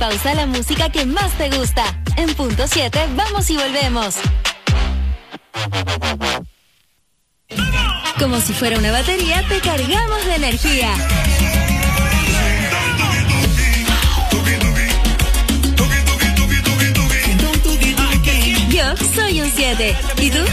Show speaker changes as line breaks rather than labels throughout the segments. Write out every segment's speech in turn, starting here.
pausa la música que más te gusta. En punto 7, vamos y volvemos. Como si fuera una batería, te cargamos de energía. Yo soy un 7. ¿Y tú?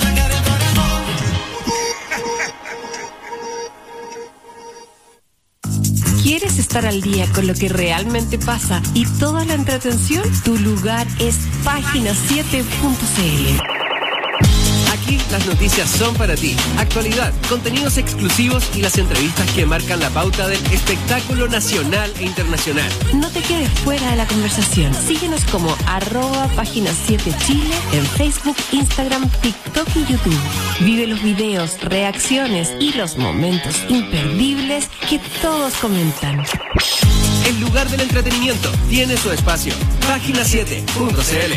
¿Quieres estar al día con lo que realmente pasa y toda la entretención? Tu lugar es página7.cl.
Aquí las noticias son para ti. Actualidad, contenidos exclusivos y las entrevistas que marcan la pauta del espectáculo nacional e internacional.
No te quedes fuera de la conversación. Síguenos como @página7chile en Facebook, Instagram, TikTok y YouTube. Vive los videos, reacciones y los momentos imperdibles que todos comentan.
El lugar del entretenimiento tiene su espacio. Página7.cl.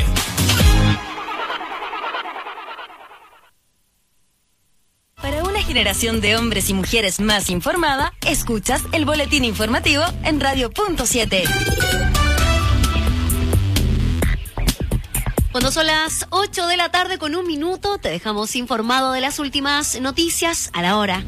Generación de hombres y mujeres más informada, escuchas el boletín informativo en Radio Punto 7.
Cuando son las 8 de la tarde con 1 minuto, te dejamos informado de las últimas noticias a la hora.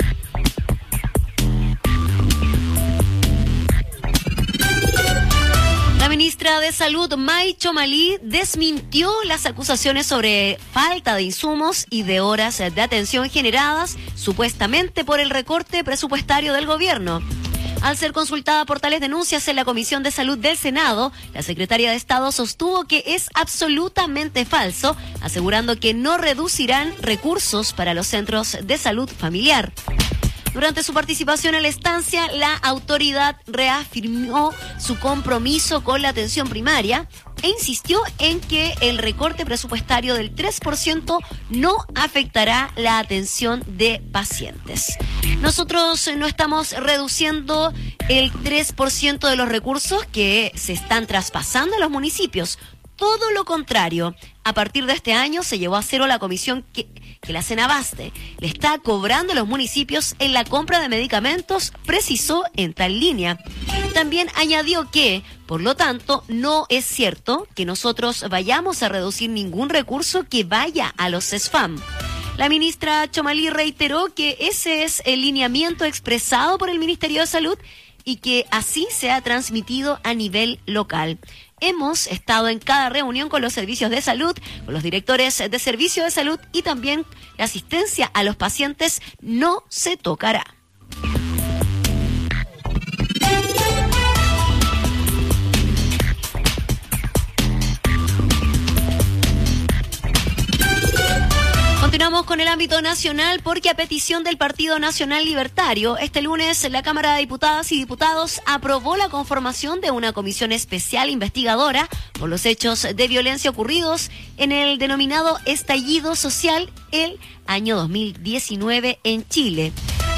La ministra de Salud, May Chomalí, desmintió las acusaciones sobre falta de insumos y de horas de atención generadas supuestamente por el recorte presupuestario del gobierno. Al ser consultada por tales denuncias en la Comisión de Salud del Senado, la secretaria de Estado sostuvo que es absolutamente falso, asegurando que no reducirán recursos para los centros de salud familiar. Durante su participación en la estancia, la autoridad reafirmó su compromiso con la atención primaria e insistió en que el recorte presupuestario del 3% no afectará la atención de pacientes. Nosotros no estamos reduciendo el 3% de los recursos que se están traspasando a los municipios. Todo lo contrario, a partir de este año se llevó a cero la comisión que la Senabaste le está cobrando a los municipios en la compra de medicamentos, precisó en tal línea. También añadió que, por lo tanto, no es cierto que nosotros vayamos a reducir ningún recurso que vaya a los CESFAM. La ministra Chomalí reiteró que ese es el lineamiento expresado por el Ministerio de Salud y que así se ha transmitido a nivel local. Hemos estado en cada reunión con los servicios de salud, con los directores de servicios de salud y también la asistencia a los pacientes no se tocará. Continuamos con el ámbito nacional porque a petición del Partido Nacional Libertario, este lunes la Cámara de Diputadas y Diputados aprobó la conformación de una comisión especial investigadora por los hechos de violencia ocurridos en el denominado estallido social el año 2019 en Chile.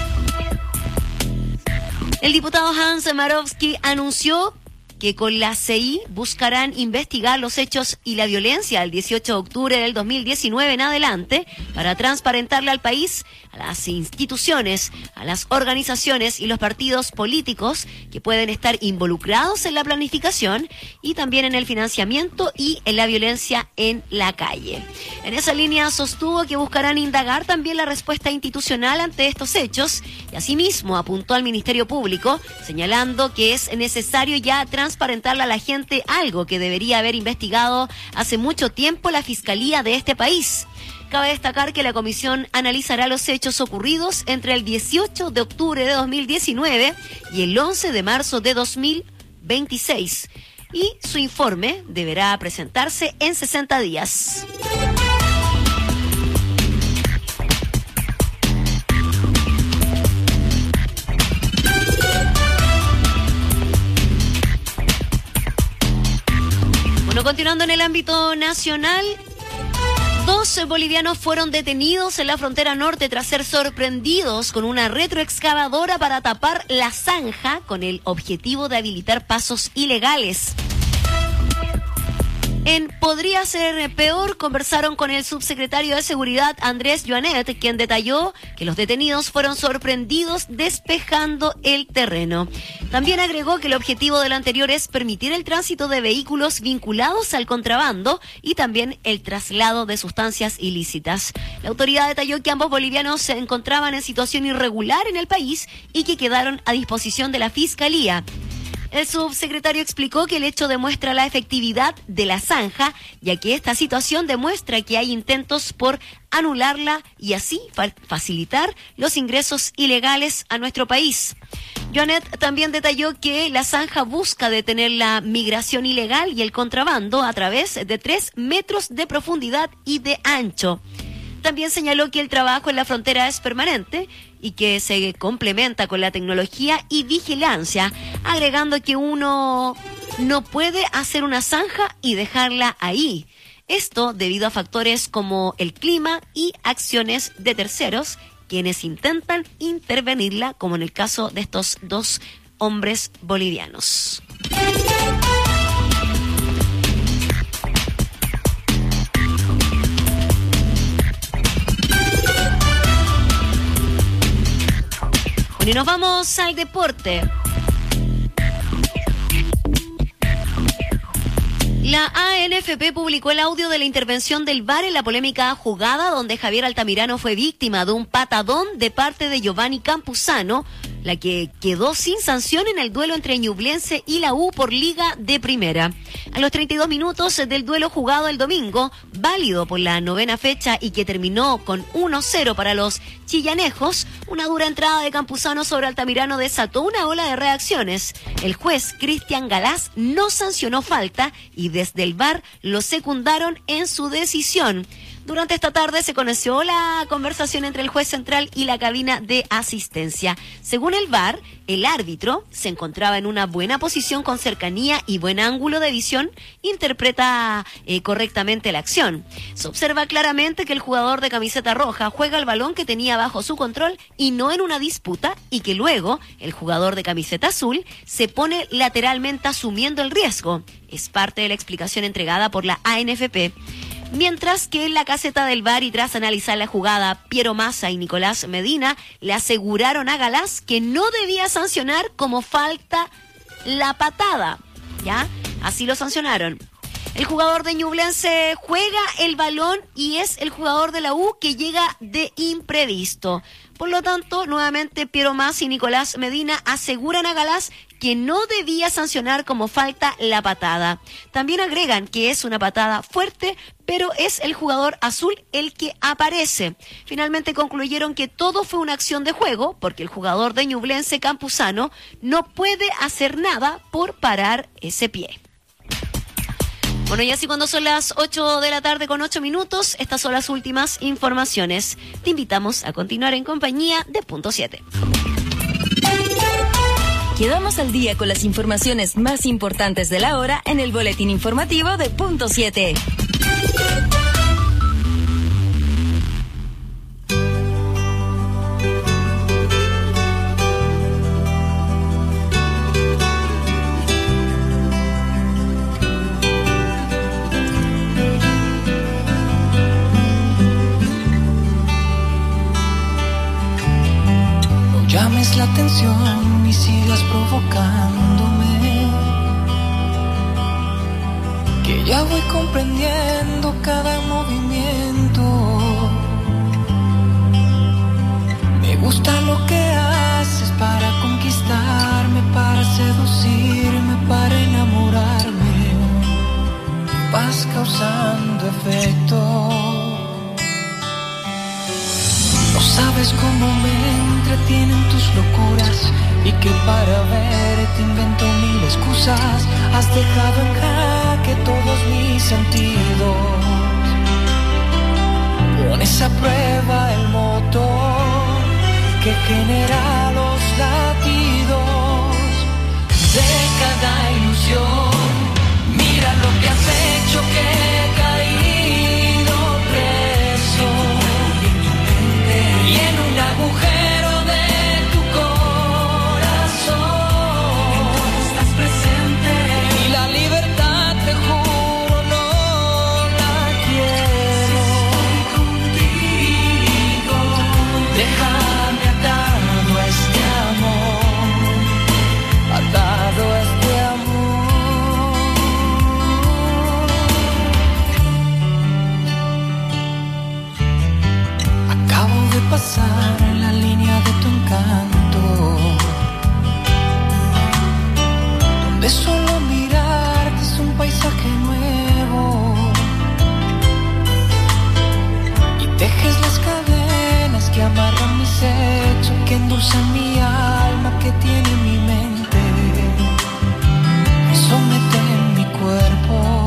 El diputado Hans Marowski anunció que con la CI buscarán investigar los hechos y la violencia del 18 de octubre del 2019 en adelante para transparentarle al país, a las instituciones, a las organizaciones y los partidos políticos que pueden estar involucrados en la planificación y también en el financiamiento y en la violencia en la calle. En esa línea sostuvo que buscarán indagar también la respuesta institucional ante estos hechos y asimismo apuntó al Ministerio Público señalando que es necesario ya transparentarle a la gente algo que debería haber investigado hace mucho tiempo la Fiscalía de este país. Cabe destacar que la comisión analizará los hechos ocurridos entre el 18 de octubre de 2019 y el 11 de marzo de 2026 y su informe deberá presentarse en 60 días. Bueno, continuando en el ámbito nacional, 2 bolivianos fueron detenidos en la frontera norte tras ser sorprendidos con una retroexcavadora para tapar la zanja con el objetivo de habilitar pasos ilegales. Podría ser peor, conversaron con el subsecretario de Seguridad Andrés Joanet, quien detalló que los detenidos fueron sorprendidos despejando el terreno. También agregó que el objetivo del anterior es permitir el tránsito de vehículos vinculados al contrabando y también el traslado de sustancias ilícitas. La autoridad detalló que ambos bolivianos se encontraban en situación irregular en el país y que quedaron a disposición de la Fiscalía. El subsecretario explicó que el hecho demuestra la efectividad de la zanja, ya que esta situación demuestra que hay intentos por anularla y así facilitar los ingresos ilegales a nuestro país. Joanet también detalló que la zanja busca detener la migración ilegal y el contrabando a través de 3 metros de profundidad y de ancho. También señaló que el trabajo en la frontera es permanente y que se complementa con la tecnología y vigilancia, agregando que uno no puede hacer una zanja y dejarla ahí. Esto debido a factores como el clima y acciones de terceros, quienes intentan intervenirla, como en el caso de estos 2 hombres bolivianos. Y nos vamos al deporte. La ANFP publicó el audio de la intervención del VAR en la polémica jugada donde Javier Altamirano fue víctima de un patadón de parte de Giovanni Campuzano, la que quedó sin sanción en el duelo entre Ñublense y la U por Liga de Primera. A los 32 minutos del duelo jugado el domingo, válido por la 9ª fecha y que terminó con 1-0 para los chillanejos, una dura entrada de Campuzano sobre Altamirano desató una ola de reacciones. El juez Cristian Galás no sancionó falta y desde el VAR lo secundaron en su decisión. Durante esta tarde se conoció la conversación entre el juez central y la cabina de asistencia. Según el VAR, el árbitro se encontraba en una buena posición con cercanía y buen ángulo de visión, interpreta correctamente la acción. Se observa claramente que el jugador de camiseta roja juega el balón que tenía bajo su control y no en una disputa, y que luego el jugador de camiseta azul se pone lateralmente asumiendo el riesgo. Es parte de la explicación entregada por la ANFP. Mientras que en la caseta del VAR y tras analizar la jugada, Piero Massa y Nicolás Medina le aseguraron a Galás que no debía sancionar como falta la patada, ¿ya? Así lo sancionaron. El jugador de Ñublense juega el balón y es el jugador de la U que llega de imprevisto. Por lo tanto, nuevamente Piero Massa y Nicolás Medina aseguran a Galás que no debía sancionar como falta la patada. También agregan que es una patada fuerte, pero es el jugador azul el que aparece. Finalmente concluyeron que todo fue una acción de juego, porque el jugador de Ñublense, Campuzano, no puede hacer nada por parar ese pie. Bueno, y así cuando son las 8 de la tarde con 8 minutos, estas son las últimas informaciones. Te invitamos a continuar en compañía de Punto 7.
Quedamos al día con las informaciones más importantes de la hora en el boletín informativo de Punto 7.
Llames la atención y sigas provocándome, que ya voy comprendiendo cada movimiento. Me gusta lo que haces para conquistarme, para seducirme, para enamorarme. Vas causando efecto. No sabes cómo me entretienen tus locuras y que para verte invento mil excusas. Has dejado en jaque todos mis sentidos. Pones a prueba el motor que genera los latidos de cada ilusión. Mira lo que has hecho, que he caído preso y en un agujero de tu corazón. Estás presente y la libertad, te juro, no fuerza en mi alma que tiene mi mente, me somete en mi cuerpo.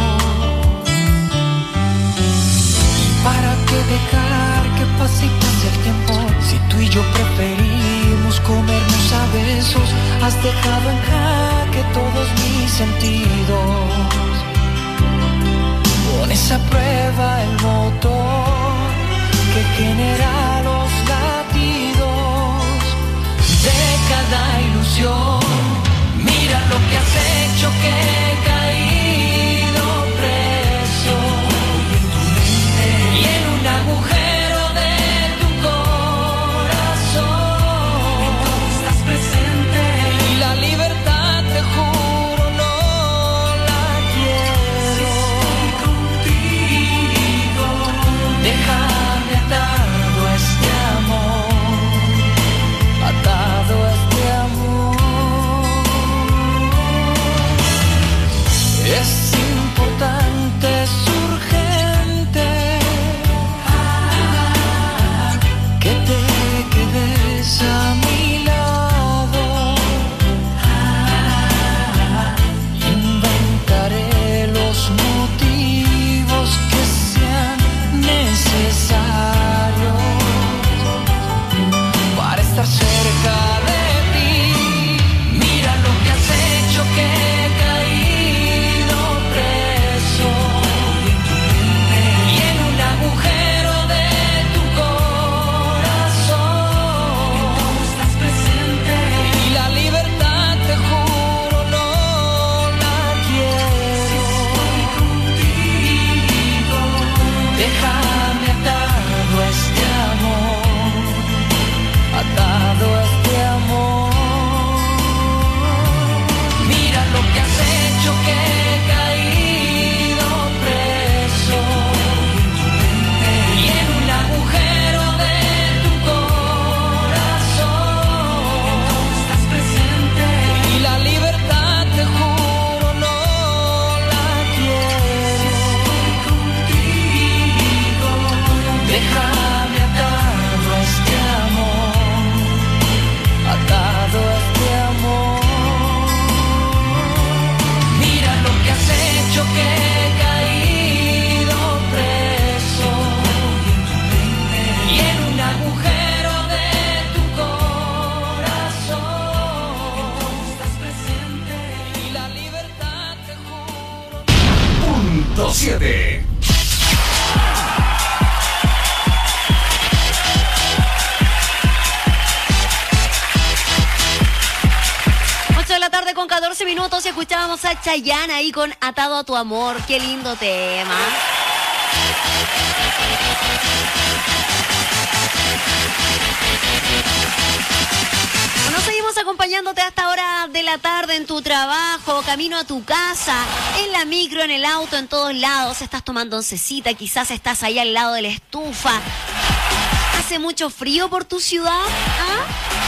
¿Y para qué dejar que pase y pase el tiempo? Si tú y yo preferimos comernos a besos, has dejado en jaque todos mis sentidos. Pones a prueba el motor que genera los latidos de cada ilusión. Mira lo que has hecho, que he caído preso y en un agujero de tu corazón. Estás presente y la libertad, te juro, no la quiero. Contigo, déjame atado a este amor, atado a este amor. Es importante, es urgente que te quedes a mi lado. Inventaré los motivos que sean necesarios para estar cerca de ti. Mira lo que has hecho, que he caído preso y en un agujero de tu corazón. Estás presente y la libertad, te juro, no la quiero. Contigo, déjame atado a este amor, atado a este amor. Mira lo que has hecho, que he caído preso y en un agujero de tu corazón. Estás presente y la libertad, te juro, no la quiero. Contigo, déjame atado a este amor, atado a este amor. Mira lo que has hecho, que he caído preso y en un agujero de tu corazón. Estás presente y la libertad, te juro.
Punto 7.
De la tarde con 14 minutos y escuchábamos a Chayanne ahí con Atado a tu amor. Qué lindo tema. Bueno, seguimos acompañándote a esta hora de la tarde en tu trabajo, camino a tu casa, en la micro, en el auto, en todos lados. Estás tomando oncecita, quizás estás ahí al lado de la estufa. ¿Hace mucho frío por tu ciudad? ¿Ah?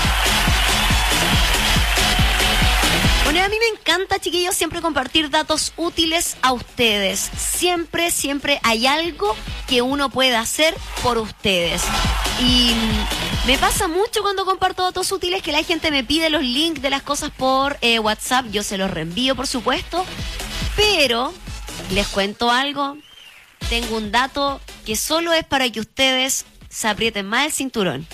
Bueno, a mí me encanta, chiquillos, siempre compartir datos útiles a ustedes. Siempre, siempre hay algo que uno puede hacer por ustedes. Y me pasa mucho cuando comparto datos útiles que la gente me pide los links de las cosas por WhatsApp. Yo se los reenvío, por supuesto. Pero, les cuento algo. Tengo un dato que solo es para que ustedes se aprieten más el cinturón.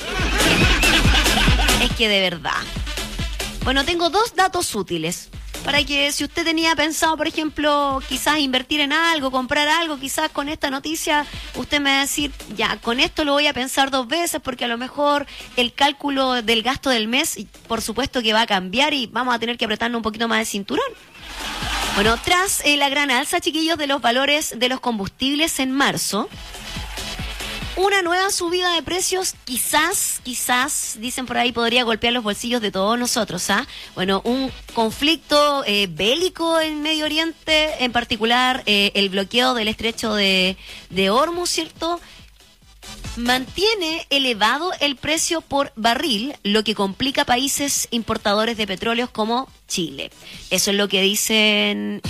Es que de verdad. Bueno, tengo 2 datos útiles para que si usted tenía pensado, por ejemplo, quizás invertir en algo, comprar algo, quizás con esta noticia usted me va a decir, ya, con esto lo voy a pensar 2 veces porque a lo mejor el cálculo del gasto del mes, por supuesto que va a cambiar y vamos a tener que apretarnos un poquito más el cinturón. Bueno, tras la gran alza, chiquillos, de los valores de los combustibles en marzo, una nueva subida de precios quizás, dicen por ahí, podría golpear los bolsillos de todos nosotros, ¿ah? Bueno, un conflicto bélico en Medio Oriente, en particular el bloqueo del estrecho de Hormuz, ¿cierto?, mantiene elevado el precio por barril, lo que complica a países importadores de petróleos como Chile. Eso es lo que dicen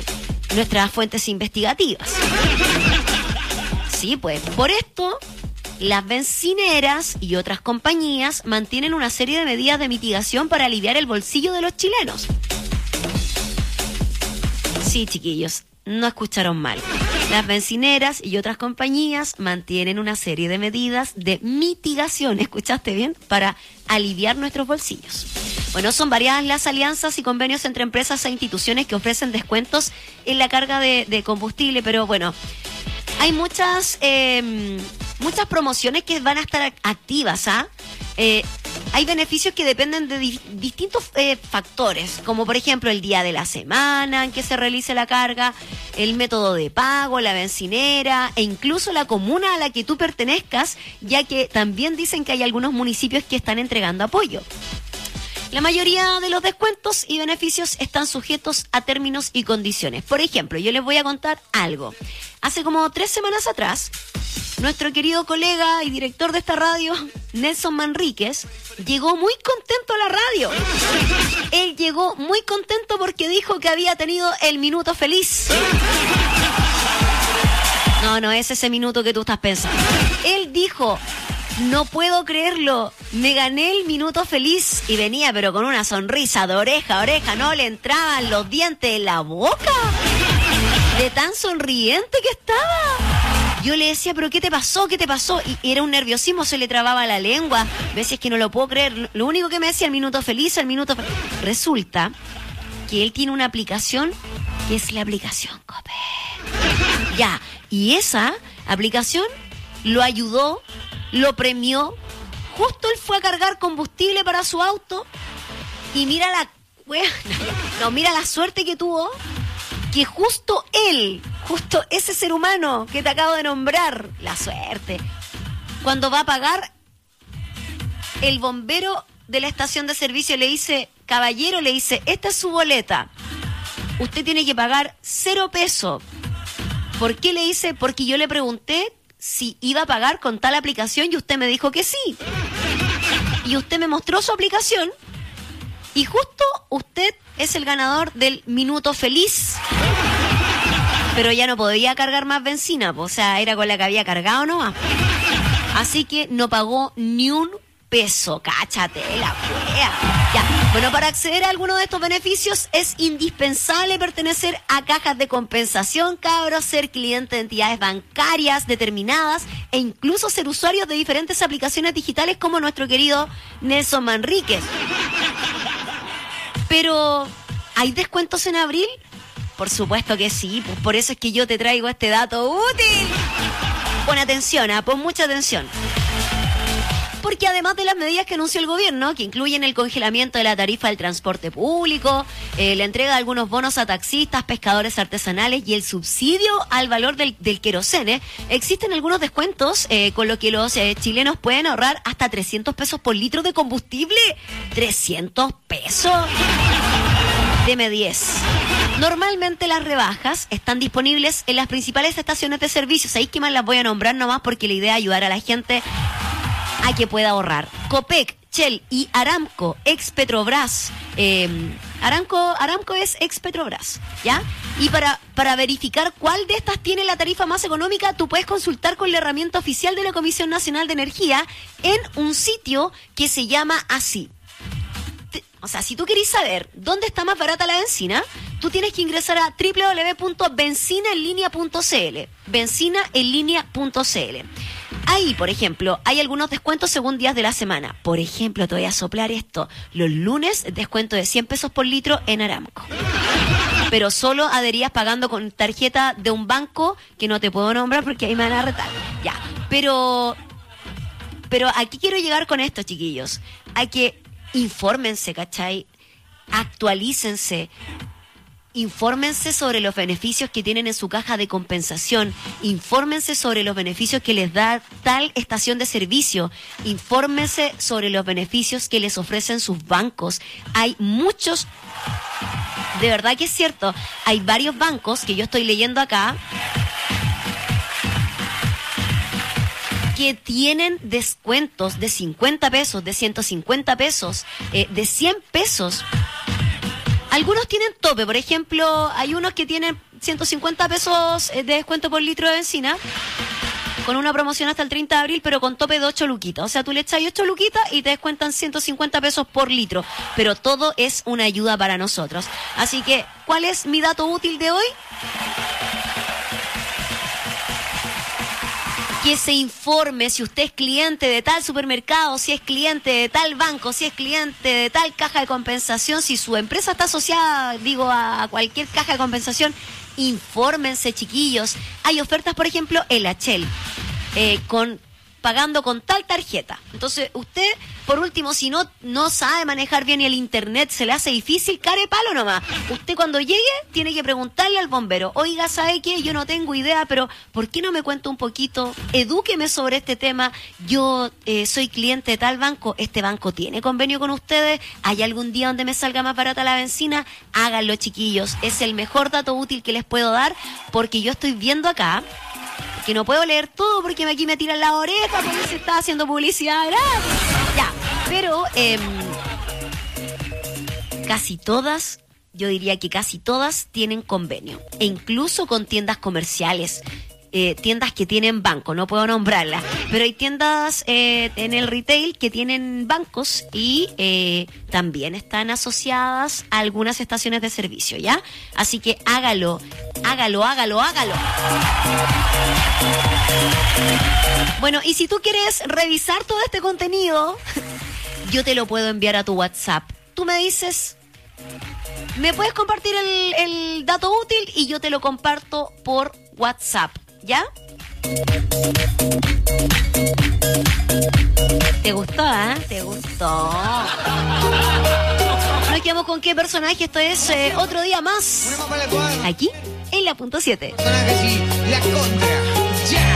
nuestras fuentes investigativas. Sí, pues, por esto, Las bencineras y otras compañías mantienen una serie de medidas de mitigación para aliviar el bolsillo de los chilenos. Sí, chiquillos, no escucharon mal. Las bencineras y otras compañías mantienen una serie de medidas de mitigación, ¿escuchaste bien?, para aliviar nuestros bolsillos. Bueno, son variadas las alianzas y convenios entre empresas e instituciones que ofrecen descuentos en la carga de combustible, pero bueno, hay muchas promociones que van a estar activas, ¿ah? Hay beneficios que dependen de distintos factores, como por ejemplo el día de la semana en que se realice la carga, el método de pago, la bencinera e incluso la comuna a la que tú pertenezcas, ya que también dicen que hay algunos municipios que están entregando apoyo. La mayoría de los descuentos y beneficios están sujetos a términos y condiciones. Por ejemplo, yo les voy a contar algo. Hace como 3 semanas atrás, nuestro querido colega y director de esta radio, Nelson Manríquez, llegó muy contento a la radio. Él llegó muy contento porque dijo que había tenido el minuto feliz. No es ese minuto que tú estás pensando. Él dijo: no puedo creerlo, me gané el minuto feliz. Y venía pero con una sonrisa de oreja a oreja, no le entraban los dientes en la boca de tan sonriente que estaba. Yo le decía, pero ¿qué te pasó? ¿Qué te pasó? Y era un nerviosismo, se le trababa la lengua. Veces que no lo puedo creer. Lo único que me decía, el minuto feliz. Resulta que él tiene una aplicación que es la aplicación Copec. Ya, y esa aplicación lo ayudó, lo premió. Justo él fue a cargar combustible para su auto y mira mira la suerte que tuvo, que justo ese ser humano que te acabo de nombrar, la suerte, cuando va a pagar, el bombero de la estación de servicio le dice: caballero, le dice, esta es su boleta, usted tiene que pagar 0 pesos. ¿Por qué? Le dice, porque yo le pregunté si iba a pagar con tal aplicación y usted me dijo que sí. Y usted me mostró su aplicación y justo usted es el ganador del minuto feliz. Pero ya no podía cargar más benzina, o sea, era con la que había cargado nomás. Así que no pagó ni un peso. Cáchate la wea. Ya. Bueno, para acceder a alguno de estos beneficios es indispensable pertenecer a cajas de compensación, cabros, ser cliente de entidades bancarias determinadas e incluso ser usuarios de diferentes aplicaciones digitales como nuestro querido Nelson Manríquez. Pero, ¿hay descuentos en abril? Por supuesto que sí, pues por eso es que yo te traigo este dato útil. Pon atención, pon mucha atención. Porque además de las medidas que anunció el gobierno, que incluyen el congelamiento de la tarifa del transporte público, la entrega de algunos bonos a taxistas, pescadores artesanales y el subsidio al valor del querosene, existen algunos descuentos con lo que los chilenos pueden ahorrar hasta 300 pesos por litro de combustible. ¿300 pesos? Deme 10. Normalmente las rebajas están disponibles en las principales estaciones de servicios. Ahí que más las voy a nombrar nomás porque la idea es ayudar a la gente a que pueda ahorrar. Copec, Shell y Aramco, ex Petrobras. Aramco es ex Petrobras, ¿ya? Y para verificar cuál de estas tiene la tarifa más económica, tú puedes consultar con la herramienta oficial de la Comisión Nacional de Energía en un sitio que se llama así. O sea, si tú querés saber dónde está más barata la benzina, tú tienes que ingresar a www.benzinaenlinea.cl. Benzinaenlinea.cl. Ahí, por ejemplo, hay algunos descuentos según días de la semana. Por ejemplo, te voy a soplar esto. Los lunes, descuento de 100 pesos por litro en Aramco. Pero solo adherías pagando con tarjeta de un banco que no te puedo nombrar porque ahí me van a retar. Ya, pero aquí quiero llegar con esto, chiquillos. Hay que infórmense, ¿cachai? Actualícense. Infórmense sobre los beneficios que tienen en su caja de compensación. Infórmense sobre los beneficios que les da tal estación de servicio. Infórmense sobre los beneficios que les ofrecen sus bancos. Hay muchos, de verdad que es cierto, hay varios bancos que yo estoy leyendo acá que tienen descuentos de 50 pesos, de 150 pesos, de 100 pesos. Algunos tienen tope, por ejemplo, hay unos que tienen 150 pesos de descuento por litro de benzina con una promoción hasta el 30 de abril, pero con tope de 8 luquitas. O sea, tú le echas 8 luquitas y te descuentan 150 pesos por litro. Pero todo es una ayuda para nosotros. Así que, ¿cuál es mi dato útil de hoy? Que se informe si usted es cliente de tal supermercado, si es cliente de tal banco, si es cliente de tal caja de compensación, si su empresa está asociada, a cualquier caja de compensación. Infórmense, chiquillos. Hay ofertas, por ejemplo, el Shell, pagando con tal tarjeta. Entonces, usted, por último, si no sabe manejar bien el internet, se le hace difícil, care palo nomás. Usted cuando llegue, tiene que preguntarle al bombero, oiga, ¿sabe qué? Yo no tengo idea, pero ¿por qué no me cuenta un poquito? Edúqueme sobre este tema. Yo soy cliente de tal banco, este banco tiene convenio con ustedes, ¿hay algún día donde me salga más barata la benzina? Háganlo, chiquillos. Es el mejor dato útil que les puedo dar, porque yo estoy viendo acá que no puedo leer todo porque aquí me tiran la oreja porque se está haciendo publicidad gratis. Ya, pero casi todas, yo diría que casi todas tienen convenio, e incluso con tiendas comerciales, tiendas que tienen banco, no puedo nombrarlas, pero hay tiendas en el retail que tienen bancos y también están asociadas a algunas estaciones de servicio, ¿ya? Así que hágalo. Bueno, y si tú quieres revisar todo este contenido, yo te lo puedo enviar a tu WhatsApp. Tú me dices, ¿me puedes compartir el dato útil? Y yo te lo comparto por WhatsApp, ¿ya? ¿Te gustó, ¿Te gustó? Nos quedamos con qué personaje. Esto es otro día más. Aquí, en la punto 7.
Personajes y la contra. ¡Ya!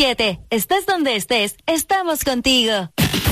7. Estés donde estés, estamos contigo.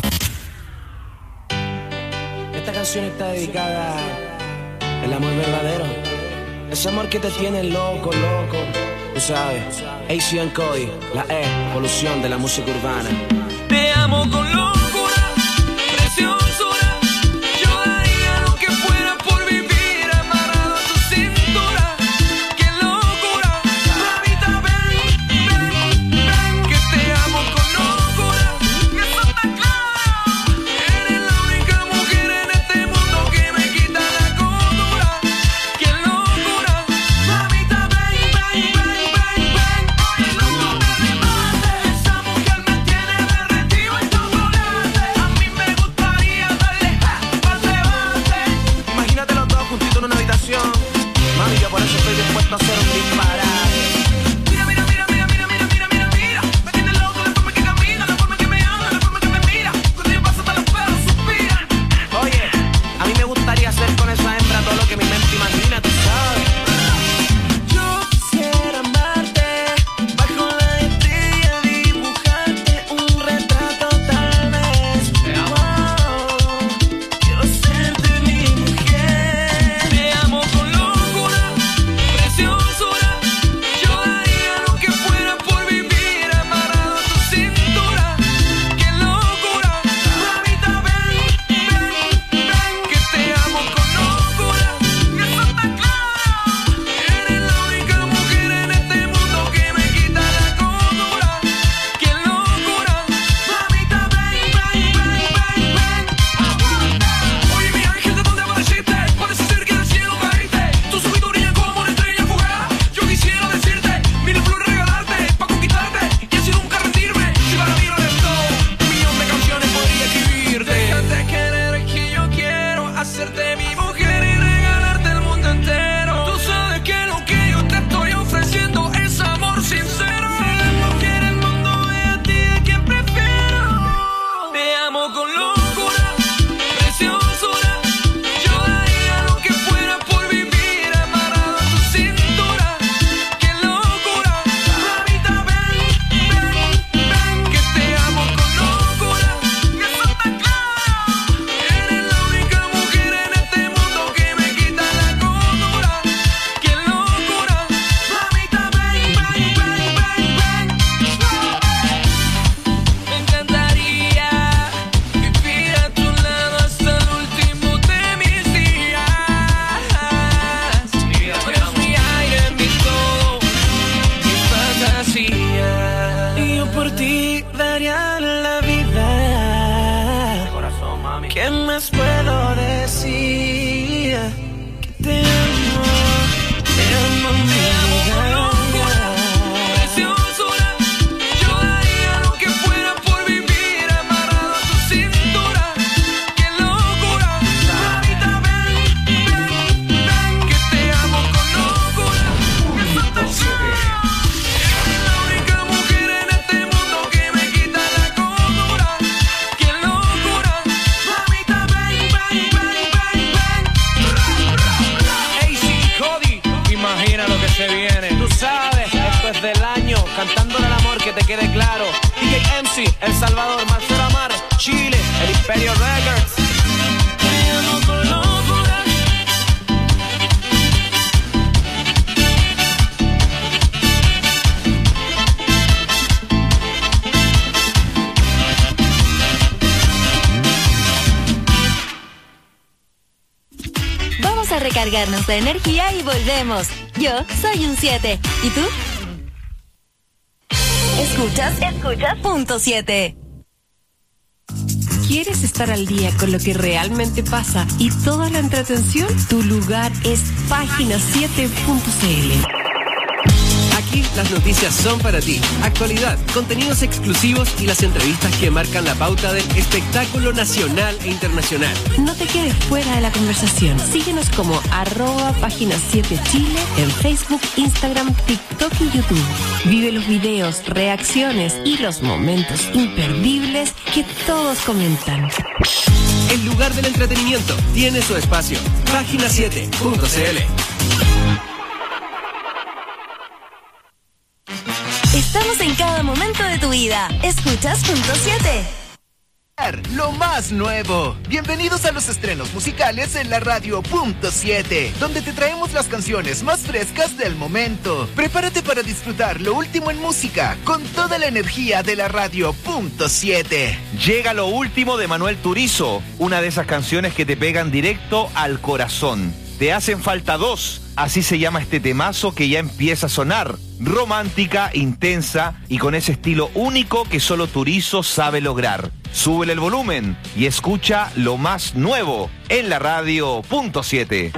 Esta canción está dedicada al amor verdadero. Ese amor que te tiene loco, loco. Tú sabes, ACN Cody, la evolución de la música urbana.
Te amo con locura, preciosura. Yo daría lo que fuera por vivir amarrado a tu cintura. ¡Qué locura! Mamita, ven, que te amo con locura. Que eso está claro. Eres la única mujer en este mundo que me quita la cordura. ¡Qué locura! Mamita, ven. Oye, loco, me mate. Esa mujer me tiene derretido en chocolate. A mí me gustaría darle pa'l debate.
Imagínate los dos juntitos en una habitación. Mami, yo por eso estoy dispuesto a hacer un disparate.
Mira. Me tiene loco la forma que camina, la forma que me habla, la forma que me mira. Cuando yo paso hasta los perros suspiran.
Oye, a mí me gustaría hacer con esa hembra todo lo que mi mente imagina, tú sabes. Yo quisiera amarte bajo la estrella, dibujarte un retrato tal vez. Wow, quiero serte mi mujer.
Te amo con locura, preciosura. Yo daría lo que fuera por vivir amarrado a tu cintura. ¡Qué locura! Mamita, ven, que te amo con locura. Que eso está claro. Eres la única mujer en este mundo que me quita la cordura. ¡Qué locura! Mamita, ven. Oye, mi ángel, ¿de dónde apareciste? Parece ser que del cielo caíste. Tus ojitos brillan como una estrella fugaz. Yo quisiera decirte, mil flores regalarte, pa' conquistarte y así nunca rendirme. Si para mí no eres todo, un millón de canciones podría escribirte. Déjate querer que yo quiero hacerte mi mujer y regalarte el mundo entero. Tú sabes que lo que yo te estoy ofreciendo es amor sincero. Si la mujer el mundo ve a ti, ¿a quién prefiero? Te amo con locura, preciosura. Yo daría lo que fuera por vivir amarrado a tu cintura. ¡Qué locura! Mamita, ven, que te amo con locura. Que eso está claro. Eres la única mujer en este mundo que me quita la cordura. ¡Qué locura! Mamita, ven. Me encantaría vivir a tu lado hasta el último de mis días. Eres mi aire, mi todo, mi fantasía.
Y yo por ti daría la vida.
Corazón, mami.
¿Qué más puedo decir? Que te amo
con locura, preciosura. Yo daría lo que fuera por vivir amarrado a tu cintura. ¡Qué locura! Mamita, ven, que te amo con locura. Que eso está claro. Eres la única mujer en este mundo que me quita la cordura. ¡Qué locura! Mamita, ven.
AC Cody, imagina lo que se viene. Tú sabes, esto es del año, cantándole al amor que te quede claro. DJ MC, El Salvador, Marcelo Amar, Chile, El Imperio Records.
Te amo con locura.
Vamos a recargarnos de energía y volvemos. Yo soy un 7. ¿Y tú? ¿Escuchas? Punto 7.
¿Quieres estar al día con lo que realmente pasa y toda la entretención? Tu lugar es página7.cl.
Aquí las noticias son para ti. Actualidad, contenidos exclusivos y las entrevistas que marcan la pauta del espectáculo nacional e internacional.
No te quedes fuera de la conversación. Síguenos como @página7chile en Facebook, Instagram, TikTok y YouTube. Vive los videos, reacciones y los momentos imperdibles que todos comentan.
El lugar del entretenimiento tiene su espacio. Página7.cl.
Estamos en cada momento de tu vida. Escuchas Punto 7.
Lo más nuevo. Bienvenidos a los estrenos musicales en la radio Punto 7, donde te traemos las canciones más frescas del momento. Prepárate para disfrutar lo último en música con toda la energía de la radio Punto 7.
Llega lo último de Manuel Turizo, una de esas canciones que te pegan directo al corazón. Te hacen falta dos, así se llama este temazo que ya empieza a sonar. Romántica, intensa y con ese estilo único que solo Turizo sabe lograr. Súbele el volumen y escucha lo más nuevo en la radio Punto 7.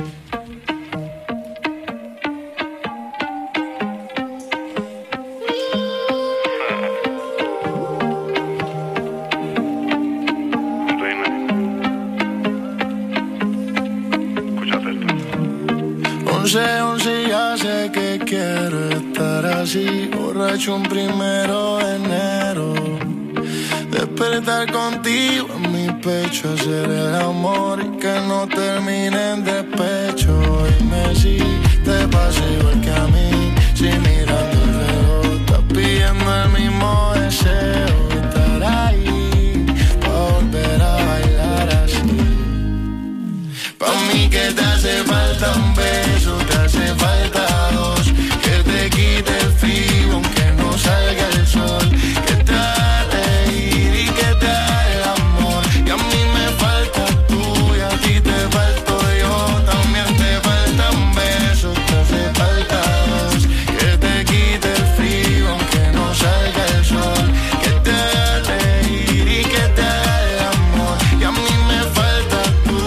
Ya sé que quiero estar así, borracho un 1 de enero. Despertar contigo en mi pecho, hacer el amor y que no termine en despecho. Dime si te pasa igual que a mí, si mirando el reloj estás pidiendo el mismo deseo. Estar ahí, pa' volver a bailar así. Pa' mí que te hace falta un beso, te hace falta dos, que te quite el frío aunque no salga el sol, que te haga reír y que te haga el amor. Y a mí me falta tú y a ti te falto yo, también te falta un beso, te hace falta dos, que te quite el frío aunque no salga el sol, que te haga reír y que te haga el amor. Y a mí me falta tú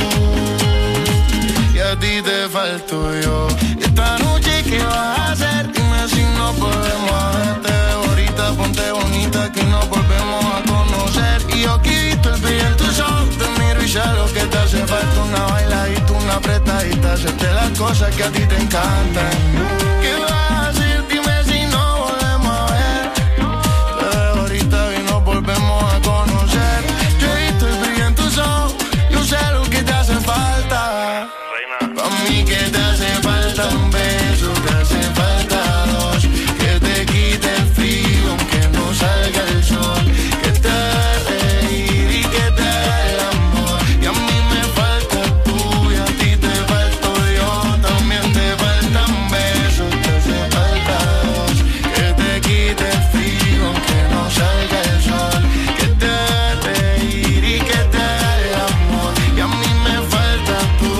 y a ti te falto yo. Y esta noche ¿qué vas a hacer? Dime si nos volvemos a verte. Ahorita ponte bonita que nos volvemos a conocer. Y yo quito el brillo en tus ojos, te miro y sé lo que te hace falta. Una bailadita, una apretadita, hacerte las cosas que a ti te encantan. ¿Qué vas a hacer? Dime si nos volvemos a ver. Ahorita y nos volvemos a conocer. Yo he visto el brillo en tus ojos, yo sé lo que te hace falta. Pa' mí que te hace falta un beso, te hace falta dos, que te quite el frío aunque no salga el sol, que te haga reír y que te haga el amor. Y a mí me falta tú y a ti te falto yo, también te falta un beso, te hace falta dos, que te quite el frío aunque no salga el sol, que te haga reír y que te haga el amor. Y a mí me falta tú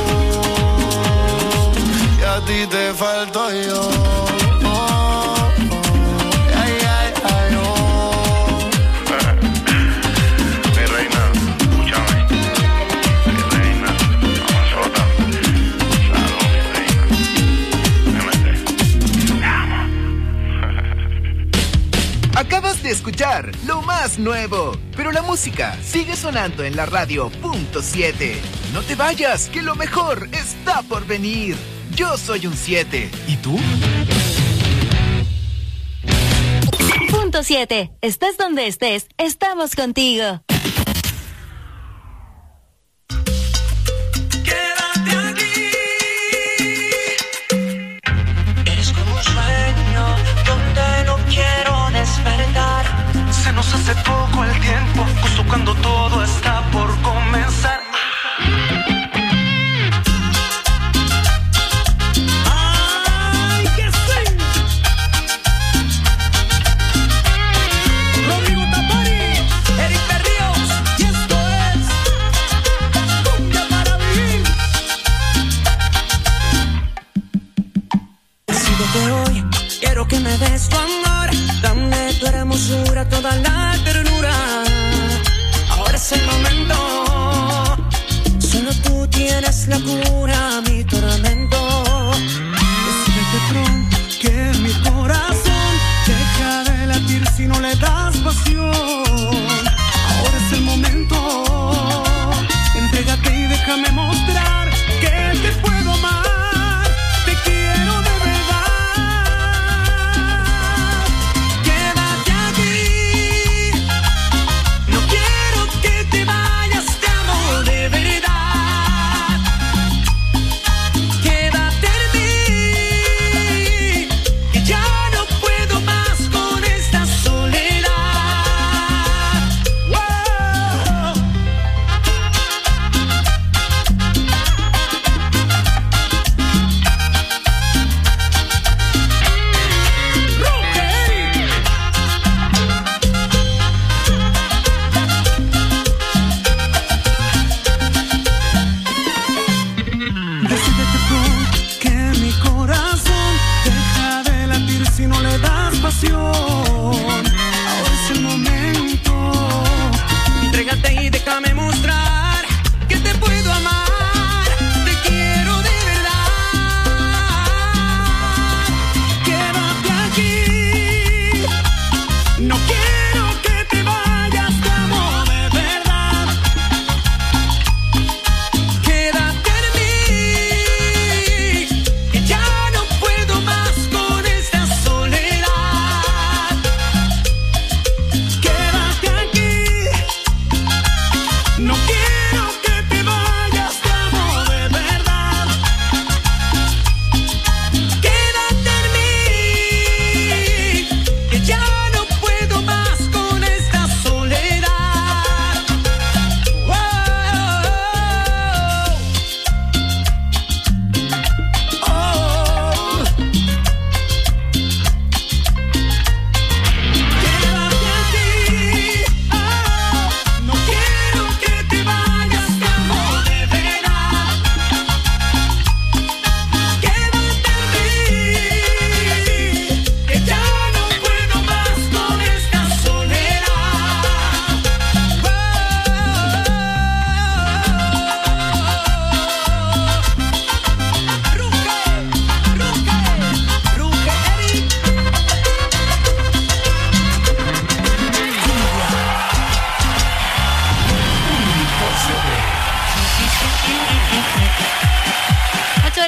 y a ti te falto yo. Ay, ay, ay, oh.
Mi reina, escúchame. Mi reina, mamazota. Salud, mi reina. Te amo.
Acabas de escuchar lo más nuevo, pero la música sigue sonando en la radio Punto 7. No te vayas, que lo mejor está por venir. Yo soy un 7. ¿Y tú?
Punto 7. Estés donde estés, estamos contigo.
Quédate aquí. Eres como un sueño donde no quiero despertar. Se nos hace poco el tiempo, justo cuando todo está por comenzar. Rodrigo Tapari, Eric Berrío.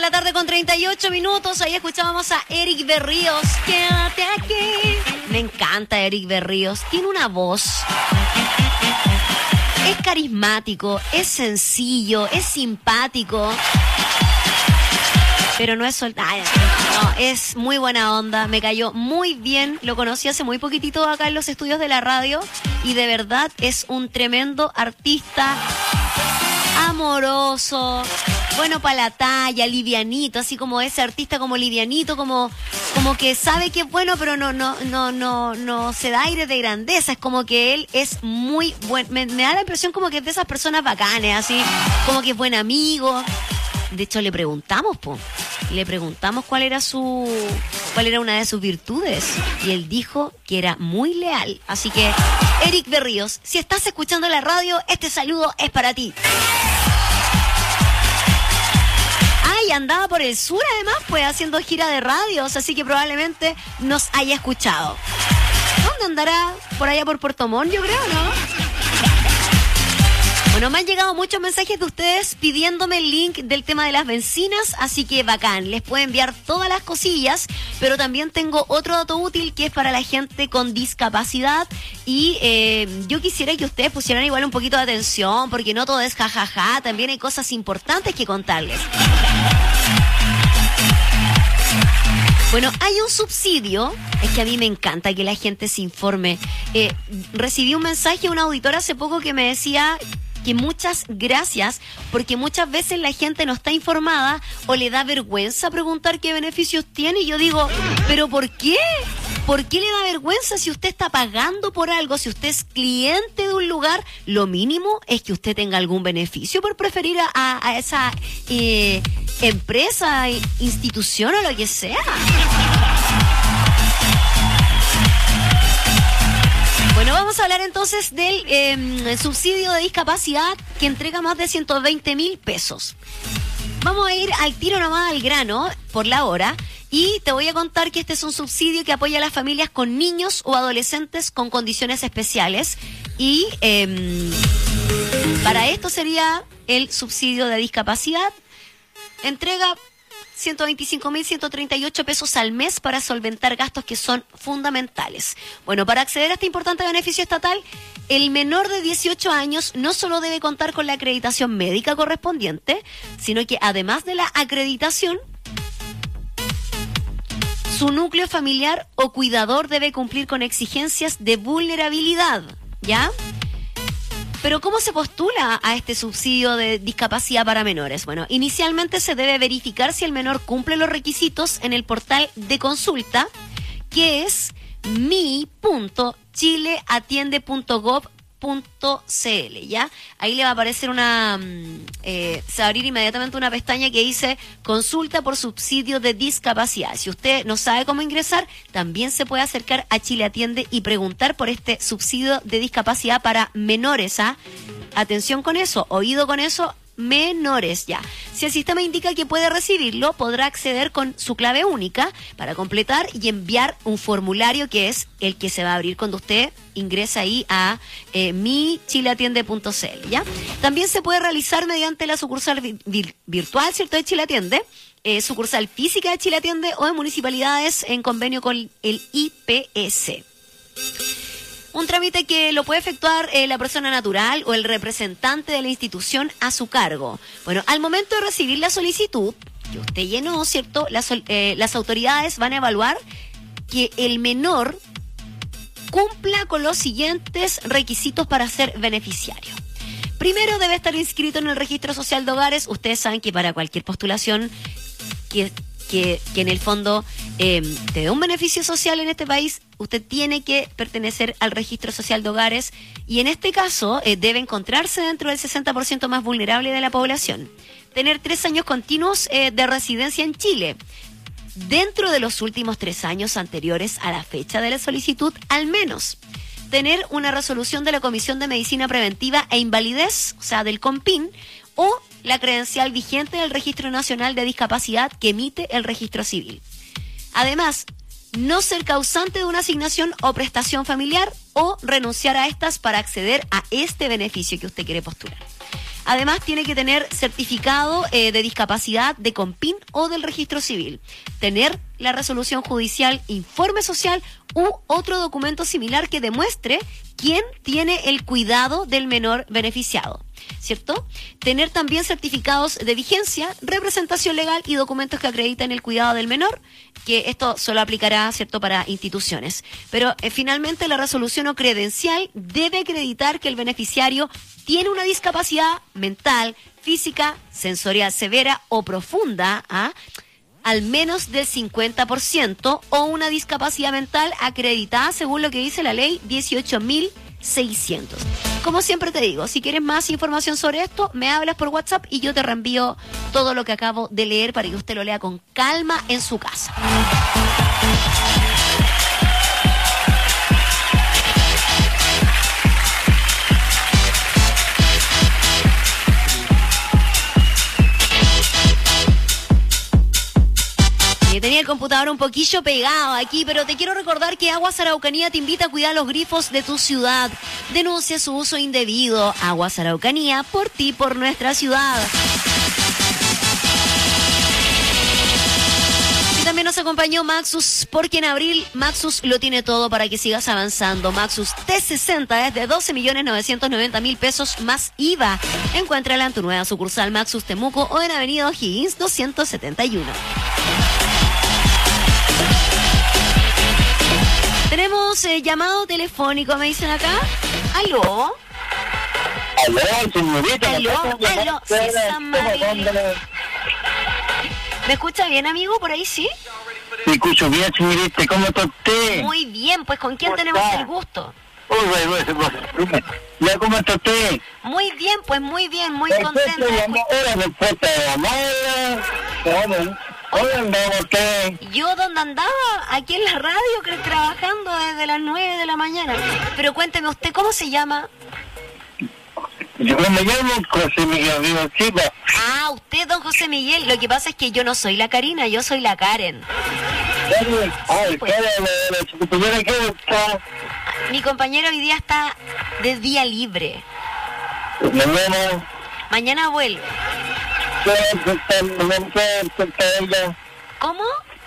la tarde con 38 minutos. Ahí escuchábamos a Eric Berríos. Quédate aquí. Me encanta Eric Berríos. Tiene una voz. Es carismático, es sencillo, es simpático. Pero no es soltario. No, es muy buena onda. Me cayó muy bien. Lo conocí hace muy poquitito acá en los estudios de la radio. Y de verdad es un tremendo artista. Amoroso. Bueno para la talla, livianito. Así como ese artista como livianito, como que sabe que es bueno, pero no se da aire de grandeza. Es como que él es muy buen. Me da la impresión como que es de esas personas bacanes, así. Como que es buen amigo. De hecho, le preguntamos cuál era una de sus virtudes. Y él dijo que era muy leal. Así que, Eric Berríos, si estás escuchando la radio, este saludo es para ti. Y andaba por el sur, además, pues haciendo gira de radios, así que probablemente nos haya escuchado. ¿Dónde andará? Por allá por Puerto Montt, yo creo, ¿no? Bueno, me han llegado muchos mensajes de ustedes pidiéndome el link del tema de las bencinas, así que bacán, les puedo enviar todas las cosillas, pero también tengo otro dato útil que es para la gente con discapacidad y yo quisiera que ustedes pusieran igual un poquito de atención, porque no todo es jajaja, también hay cosas importantes que contarles. Bueno, hay un subsidio, es que a mí me encanta que la gente se informe. Recibí un mensaje de una auditora hace poco que me decía que muchas gracias, porque muchas veces la gente no está informada o le da vergüenza preguntar qué beneficios tiene. Y yo digo, ¿pero por qué? ¿Por qué le da vergüenza si usted está pagando por algo? Si usted es cliente de un lugar, lo mínimo es que usted tenga algún beneficio por preferir a esa empresa, institución o lo que sea. Bueno, vamos a hablar entonces del subsidio de discapacidad que entrega más de 120.000 pesos. Vamos a ir al tiro nomás al grano por la hora y te voy a contar que este es un subsidio que apoya a las familias con niños o adolescentes con condiciones especiales y para esto sería el subsidio de discapacidad. Entrega 125.138 pesos al mes para solventar gastos que son fundamentales. Bueno, para acceder a este importante beneficio estatal, el menor de 18 años no solo debe contar con la acreditación médica correspondiente, sino que además de la acreditación, su núcleo familiar o cuidador debe cumplir con exigencias de vulnerabilidad, ¿ya? Pero ¿cómo se postula a este subsidio de discapacidad para menores? Bueno, inicialmente se debe verificar si el menor cumple los requisitos en el portal de consulta, que es mi.chileatiende.gov.cl, ¿ya? Ahí le va a aparecer se va a abrir inmediatamente una pestaña que dice consulta por subsidio de discapacidad. Si usted no sabe cómo ingresar, también se puede acercar a Chile Atiende y preguntar por este subsidio de discapacidad para menores, ¿ah? Atención con eso, oído con eso, menores, ya. Si el sistema indica que puede recibirlo, podrá acceder con su clave única para completar y enviar un formulario que es el que se va a abrir cuando usted ingresa ahí a michileatiende.cl, ¿ya? También se puede realizar mediante la sucursal virtual, ¿cierto?, de Chile Atiende, sucursal física de Chile Atiende o en municipalidades en convenio con el IPS. Un trámite que lo puede efectuar la persona natural o el representante de la institución a su cargo. Bueno, al momento de recibir la solicitud que usted llenó, ¿cierto?, las autoridades van a evaluar que el menor cumpla con los siguientes requisitos para ser beneficiario. Primero, debe estar inscrito en el Registro Social de Hogares. Ustedes saben que para cualquier postulación que en el fondo te dé un beneficio social en este país, usted tiene que pertenecer al Registro Social de Hogares y en este caso debe encontrarse dentro del 60% más vulnerable de la población. Tener 3 años continuos de residencia en Chile. Dentro de los últimos 3 años anteriores a la fecha de la solicitud, al menos. Tener una resolución de la Comisión de Medicina Preventiva e Invalidez, o sea, del COMPIN, o la credencial vigente del Registro Nacional de Discapacidad que emite el Registro Civil. Además, no ser causante de una asignación o prestación familiar o renunciar a estas para acceder a este beneficio que usted quiere postular. Además, tiene que tener certificado de discapacidad de COMPIN o del registro civil. Tener la resolución judicial, informe social u otro documento similar que demuestre quién tiene el cuidado del menor beneficiado, ¿cierto? Tener también certificados de vigencia, representación legal y documentos que acrediten el cuidado del menor, que esto solo aplicará, ¿cierto?, para instituciones. Pero finalmente la resolución o credencial debe acreditar que el beneficiario tiene una discapacidad mental, física, sensorial severa o profunda, al menos del 50%, o una discapacidad mental acreditada según lo que dice la ley 18.600. Como siempre te digo, si quieres más información sobre esto, me hablas por WhatsApp y yo te reenvío todo lo que acabo de leer para que usted lo lea con calma en su casa. Tenía el computador un poquillo pegado aquí, pero te quiero recordar que Aguas Araucanía te invita a cuidar los grifos de tu ciudad. Denuncia su uso indebido. Aguas Araucanía, por ti, por nuestra ciudad. Y también nos acompañó Maxus, porque en abril Maxus lo tiene todo para que sigas avanzando. Maxus T60 es de 12.990.000 pesos más IVA. Encuéntrala en tu nueva sucursal Maxus Temuco o en Avenida O'Higgins 271. Tenemos llamado telefónico, me dicen acá. ¿Aló?
Aló, señorita.
Aló, ¿me escucha bien, amigo? ¿Por ahí sí?
Me escucho bien, señorita. ¿Cómo está usted?
Muy bien, pues ¿con quién tenemos el gusto?
¿Ya cómo está usted?
Muy bien, pues muy bien, muy contenta. ¿Yo dónde andaba? Aquí en la radio, trabajando desde las 9 de la mañana. Pero cuénteme usted, ¿cómo se llama?
Yo me llamo José Miguel Rivas Silva.
Ah, usted, don José Miguel. Lo que pasa es que yo no soy la Karina, yo soy la Karen.
Sí, pues. ¿Su compañera qué está?
Mi compañero hoy día está de día libre. Mañana vuelve. ¿Cómo?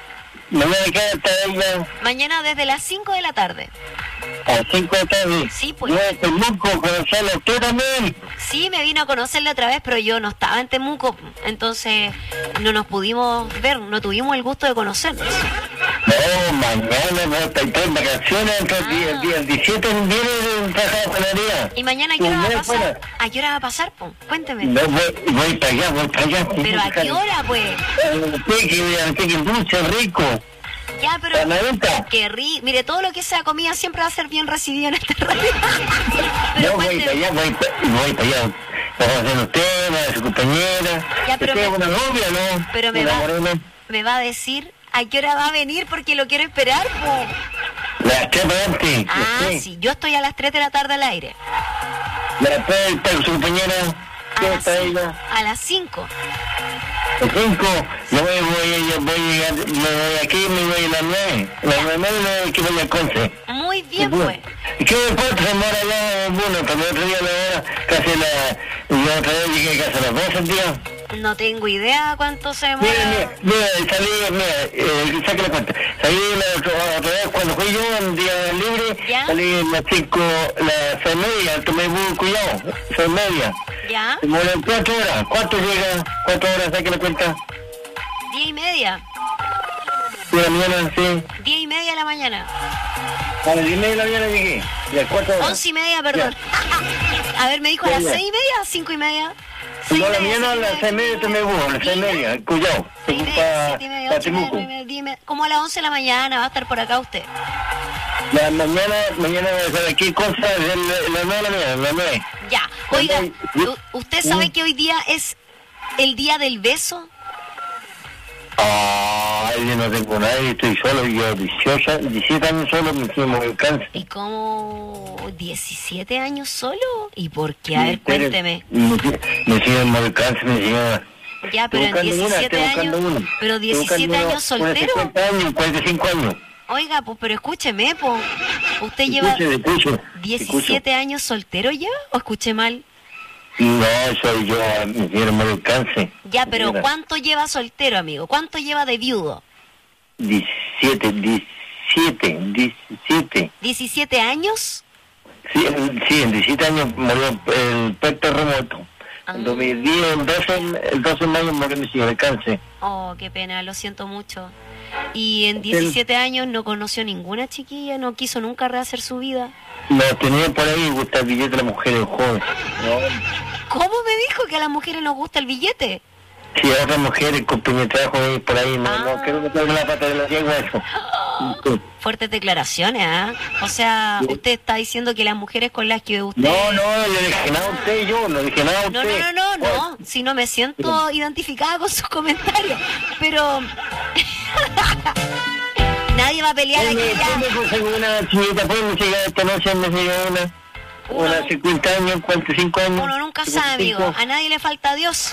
Mañana desde las 5 de la tarde.
¿A las 5 de la tarde?
Sí, pues.
¿No es Temuco, conocerlo usted también?
Sí, me vino a conocerle otra vez, pero yo no estaba en Temuco, entonces no nos pudimos ver, no tuvimos el gusto de conocernos.
No, mañana no estoy en vacaciones, el día 17 viene de pasadonería.
¿Y mañana a qué hora va a pasar? ¿A qué hora va a pasar, po? Cuénteme.
No, voy para allá.
¿Pero a qué hora, pues?
Que dulce, rico.
Ya, pero qué rico. Mire, todo lo que sea comida siempre va a ser bien recibido en esta radio. Pero
no, voy para allá. Vamos a hacer usted, va a su compañera.
Ya, pero
¿usted es una novia, no?
Pero me va a decir a qué hora va a venir porque lo quiero esperar, po.
Las 3 de antes.
Ah, sí, yo estoy a las 3 de la tarde al aire.
¿La puede su compañera?
A las 5.
¿A las 5? Yo voy a llegar, me voy aquí, me voy a las 9. Las 9 que voy a Conce.
Muy bien, pues.
¿Qué después se demora ya? Bueno, pero el otro día yo otra vez llegué a casa a las 12 del día.
No tengo idea cuánto se demora.
Saque la cuenta. Salí otra vez cuando fui yo, un día libre,
¿ya?
Salí a las 6:30, tomé muy cuidado, 6:30.
¿Ya?
Demoré 4 horas. ¿Cuánto llega? 4 horas, saque la cuenta.
10:30.
¿De la mañana? Sí.
10:30 de la mañana.
A las 10:30 de la mañana llegué. Y a 4 horas.
11:30, perdón. A ver, me dijo a las 6:30, 5:30.
No, a la mañana a las 6:30 tomé bus, a las 6:30, cuidado.
6:30, 8:30, 9:30, 10:30. Como a las 11 de la mañana va a estar por acá usted.
La mañana voy a estar aquí cosas de las 9 de la mañana, las 9.
Ya, oiga, ¿usted sabe que hoy día es el día del beso?
Yo no tengo nadie, estoy solo, yo 17 años solo, me hicimos el cáncer.
¿Y cómo 17 años solo? ¿Y por qué? A ver, cuénteme.
Me hicieron el cáncer, me hicieron...
Ya, pero en 17 años, pero 17 años soltero.
50 años, 45 años.
Oiga, pues, pero escúcheme, pues, ¿usted lleva 17 años soltero ya? ¿O escuché mal?
No, soy yo, mi señora me alcance.
Ya, pero
Señora.
¿cuánto lleva soltero, amigo? ¿Cuánto lleva de viudo?
17.
¿17 años?
Sí, en 17 años murió el terremoto. En 2010, el 12 de mayo murió mi señora de cáncer.
Oh, qué pena, lo siento mucho. Y en 17 años no conoció ninguna chiquilla, no quiso nunca rehacer su vida.
No, tenía por ahí, gusta el billete de las mujeres jóvenes. No.
¿Cómo me dijo que a las mujeres nos gusta el billete?
Sí, a otras mujeres, compañía de trabajo ahí por ahí, no quiero que traiga la pata de la yegua eso. Sí.
Fuertes declaraciones, ¿ah? O sea, usted está diciendo que las mujeres con las que usted...
No, le dije nada a usted, yo no dije nada a usted.
No, si no me siento identificada con sus comentarios, pero... Nadie va a pelear aquí ya.
Me conseguí una señorita, pues me llega esta noche, me llega una 50 años, 45 años.
Uno nunca sabe, amigo, a nadie le falta Dios.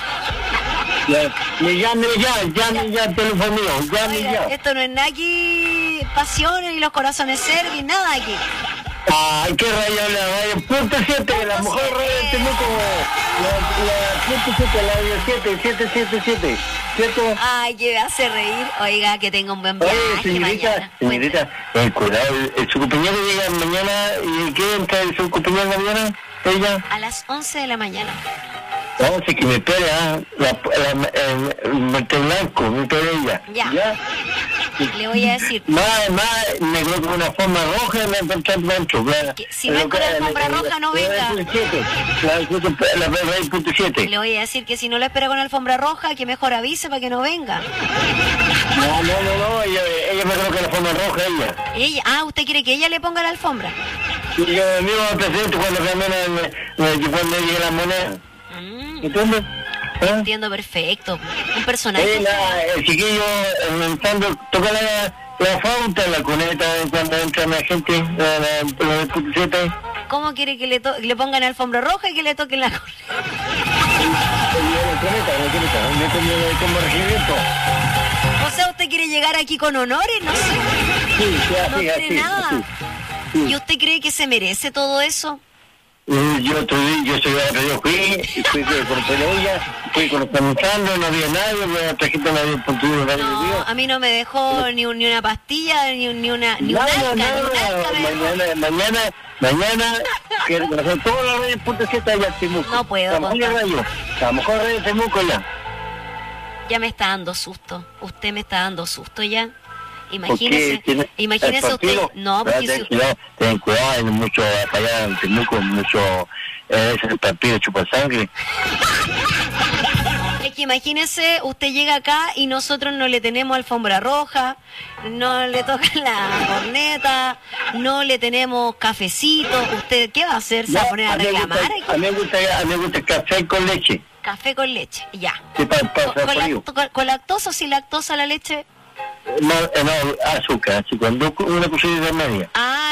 Llame ya, teléfono mío, llame
Oiga,
ya.
esto no es nada aquí, pasiones y los corazones servi, nada aquí.
Ay, qué rayo la radio, punto 7, la mejor radio de Temuco, la punto 7, la radio 777, ¿cierto?
Ay, que me hace reír. Oiga, que tenga un buen viaje mañana.
Señorita, cuidado, su compañero llega mañana, ¿y qué entra su compañero mañana? Ella.
A las 11 de la mañana.
No, sí que me espera, el Monte Blanco, me espera ella.
Ya. Le voy a decir.
Más, me creo que una forma roja me encontré dentro.
Si no es con la alfombra roja, no venga.
La punto 7.
Le voy a decir que si no lo espera con la alfombra roja, que mejor avise para que no venga.
No, ella me creo que la forma roja, ella.
¿Usted quiere que ella le ponga la alfombra?
Sí, yo mismo presente cuando cuando llegue la moneda. ¿Entiendes?
Entiendo perfecto. Un personaje.
El chiquillo, entrando, toca la flauta, la cuneta, cuando entra la gente, la punto 7.
¿Cómo quiere que le pongan la alfombra roja y que le toquen la cuneta?
Como regimiento.
O sea, ¿usted quiere llegar aquí con honores? No sé. No quiere nada. ¿Y usted cree que se merece todo eso?
Yo fui conocendo, no había nadie, no trajiste nadie en punto de radio.
No, a mí no me dejó ni una pastilla, ni un
Mañana, que reconocer todas las redes punto 7 allá en Temuco.
No puedo.
La mejor red de Temuco ya.
Ya me está dando susto. Usted me está dando susto ya. Imagínese usted. No, porque
ten cuidado, hay mucho allá en Temuco, mucho es el partido chupa sangre.
Es que imagínese, usted llega acá y nosotros no le tenemos alfombra roja, no le tocan la corneta, no le tenemos cafecito. ¿Usted qué va a hacer? ¿Se va a poner a reclamar?
A mí me gusta café con leche.
Café con leche, ya.
Sí,
¿Con lactosa o sin lactosa la leche?
No, azúcar, una cucharita media.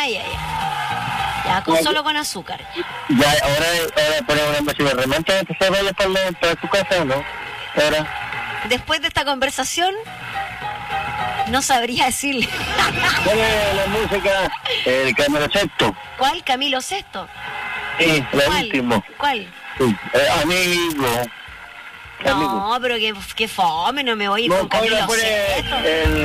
Ya, solo con azúcar.
Ya, ahora ponemos una máquina de rementa que se vaya para su casa, ¿o no? Ahora.
Después de esta conversación, no sabría decirle.
¿Cuál es la música? El Camilo Sexto.
¿Cuál? Camilo Sexto.
Sí, el último.
¿Cuál?
Sí. Amigo.
No, pero que fome, no me voy a ir con Camilo Sexto.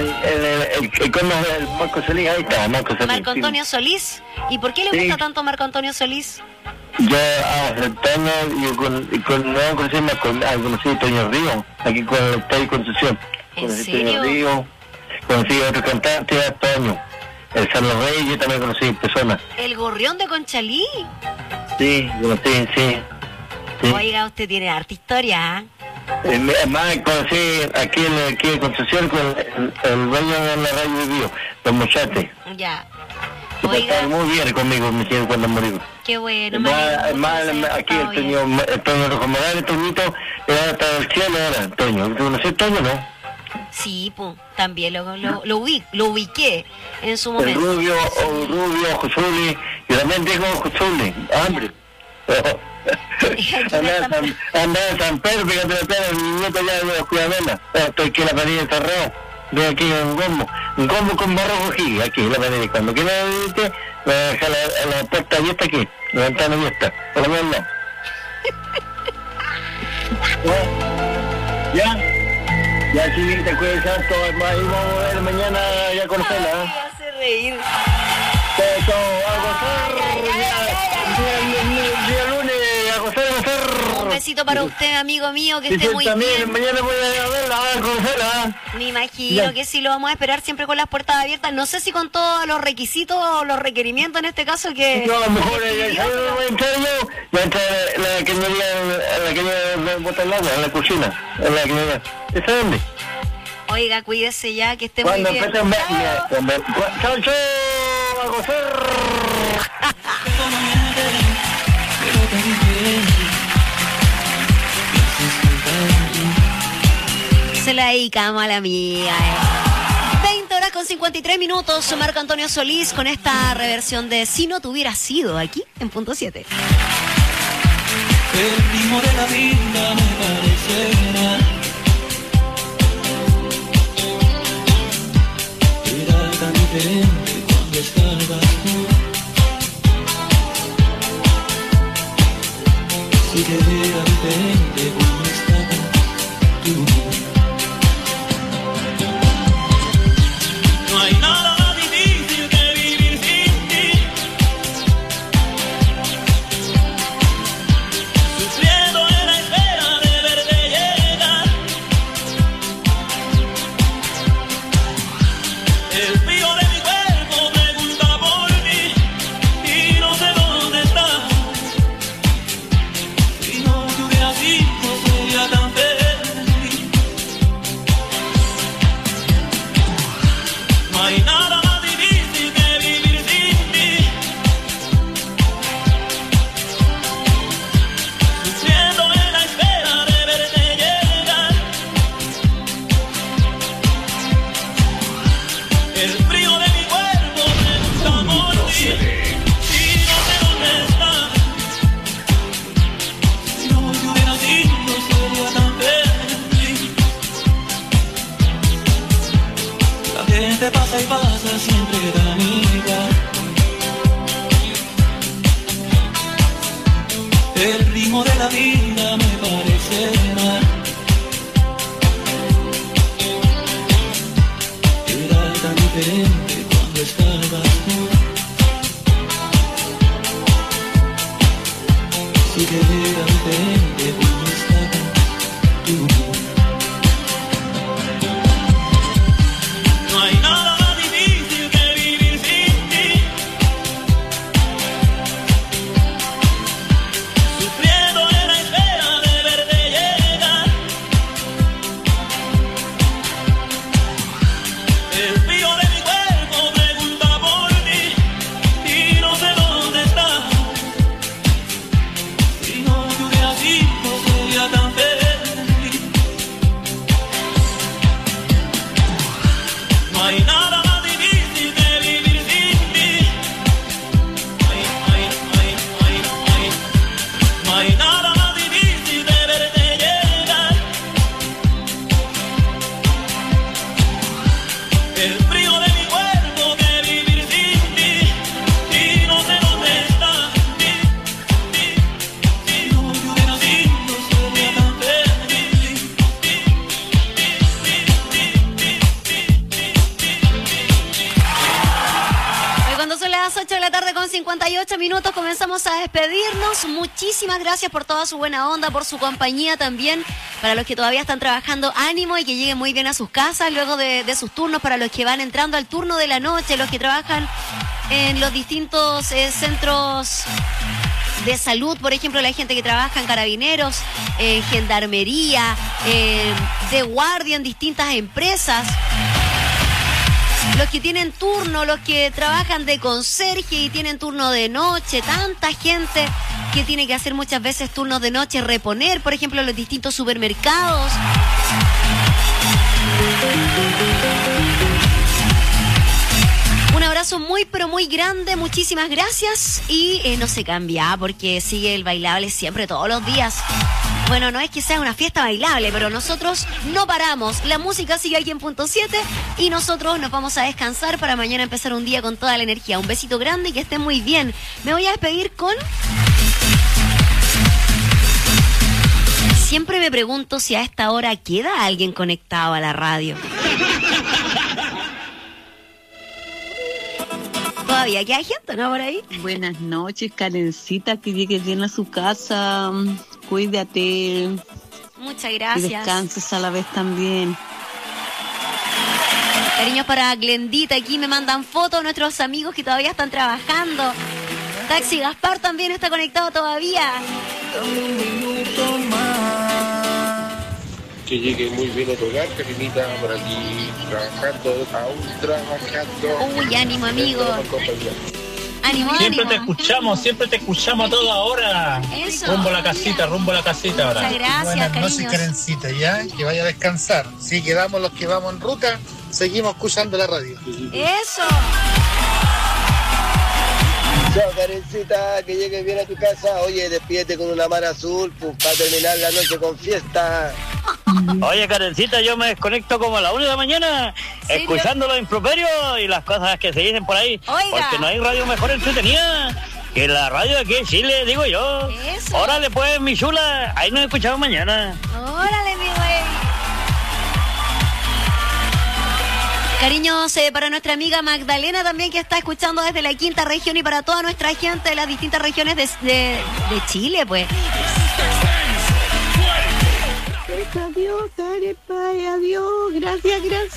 El Marco Solís, ahí está, Marco Solís.
Marco Antonio Solís. ¿Y por qué le gusta tanto Marco Antonio Solís?
Yo hace años conocí a Toño Río, aquí con el Estadio Concepción.
¿En serio?
Toño Río, conocí a otro cantante hace años. El San Los Reyes, yo también conocí personas.
¿El Gorrión de Conchalí?
Sí, conocí, sí.
Oiga, usted tiene harta historia,
Además, conocí aquí en Concepción con el dueño de la radio Vivo, los muchachos.
Ya.
Oiga. Muy bien conmigo, me siento cuando morí.
Qué bueno.
Además, aquí el Toño Rojo Morales, Toñito, era hasta el cielo ahora, Toño. ¿Tú conoces Toño, no?
Sí, pues, también lo ubiqué en su momento.
El Rubio, Josuli, y también digo Josuli, hambre. Andaba en San Pedro, fíjate la pena, el nieto ya de los Cuidadela. Estoy aquí en la pared encerrado. Voy aquí un gombo con barro aquí, en la pared. Cuando quiera irte, me deja la puerta abierta aquí, la ventana abierta, por lo menos no. ¿Ya? Ya, Chivita, cuídense harto. Ahí vamos a ver mañana ya con Cela.
Me hace reír.
Eso, a gozar. Día lunes, a gozar.
Un besito para usted, amigo mío, que esté muy
también,
bien.
mañana voy a verla, con Cela.
Me imagino que sí lo vamos a esperar siempre con las puertas abiertas. No sé si con todos los requisitos o los requerimientos en este caso que...
No, a lo mejor ya voy a entrar yo. Voy a entrar la que me bota el agua, en la cocina. En la que me... ¿Está dónde?
Oiga, cuídese ya, que esté muy bien.
Chao, chao, a gozar.
Se la dedicamos a la amiga. 20 horas con 53 minutos. Marco Antonio Solís con esta reversión de Si no te hubieras sido aquí en punto 7.
El ritmo de la vida me parecerá. Era tan diferente cuando estabas tú. Sí que era diferente cuando estabas tú. No hay nada más difícil que vivir sin ti. Sufriendo en la espera de verte llegar. El frío de mi cuerpo pregunta por mí y no sé dónde estás. Si no te hubieras ido sería tan feliz. No hay nada más difícil que vivir sin ti. Sufriendo en la espera de verte llegar. El frío de mi cuerpo pregunta por ti y no sé dónde estás. Si no te hubieras ido sería tan feliz. La gente pasa y pasa siempre tan igual. El ritmo de la vida me parece mal. Era tan diferente cuando estabas tú. Sí que era diferente cuando estabas tú. No hay nada más difícil que vivir sin ti. Sufriendo en la espera de verte llegar. El frío de mi cuerpo pregunta por mí y no sé dónde estás. Si no te hubieras ido sería tan feliz. No hay nada más difícil que vivir sin ti. No hay nada más difícil de verte llegar. El frío de mi cuerpo que vivir sin ti y no sé dónde estás. Si no te hubieras ido sería tan feliz.
Hoy cuando son las 8 de la tarde con 58 minutos comenzamos a despedirnos. Muchísimas gracias por toda su buena onda, por su compañía también. Para los que todavía están trabajando, ánimo y que lleguen muy bien a sus casas luego de sus turnos. Para los que van entrando al turno de la noche, los que trabajan en los distintos centros de salud, por ejemplo, la gente que trabaja en carabineros, en gendarmería, de guardia en distintas empresas. Los que tienen turno, los que trabajan de conserje y tienen turno de noche, tanta gente que tiene que hacer muchas veces turnos de noche, reponer, por ejemplo, los distintos supermercados. Un abrazo muy pero muy grande, muchísimas gracias y no se cambia porque sigue el bailable siempre todos los días. Bueno, no es que sea una fiesta bailable, pero nosotros no paramos. La música sigue aquí en punto 7 y nosotros nos vamos a descansar para mañana empezar un día con toda la energía. Un besito grande y que estén muy bien. Me voy a despedir con siempre me pregunto si a esta hora queda alguien conectado a la radio. Todavía queda gente, ¿no? Por ahí.
Buenas noches, Karencita, que llegue bien a su casa. Cuídate.
Muchas
Y
gracias.
descanses a la vez también.
Cariños para Glendita, aquí me mandan fotos nuestros amigos que todavía están trabajando. Taxi Gaspar también está conectado todavía.
Que llegue muy bien a tu hogar, Karinita, por aquí trabajando, aún trabajando.
Uy, ánimo, amigo. Ánimo,
Siempre
ánimo.
siempre te escuchamos a toda hora.
Eso.
Rumbo a la casita ahora.
Muchas gracias,
Buenas noches,
cariños.
Karencita, ya, que vaya a descansar. Si quedamos los que vamos en ruta, seguimos escuchando la radio.
Eso.
Chao, Karencita, que llegues bien a tu casa. Oye, despídete con una mar azul, pues, para terminar la noche con fiesta.
Oye, Karencita, yo me desconecto como a la 1 de la mañana,
¿Serio?
escuchando los improperios y las cosas que se dicen por ahí.
Oiga.
Porque no hay radio mejor entretenida que la radio de aquí en Chile, digo yo.
Eso.
Órale pues, mi chula, ahí nos escuchamos mañana.
Órale, mi güey. Cariños para nuestra amiga Magdalena también, que está escuchando desde la 5ª región, y para toda nuestra gente de las distintas regiones de Chile, pues.
Adiós, Carepa, adiós. Gracias.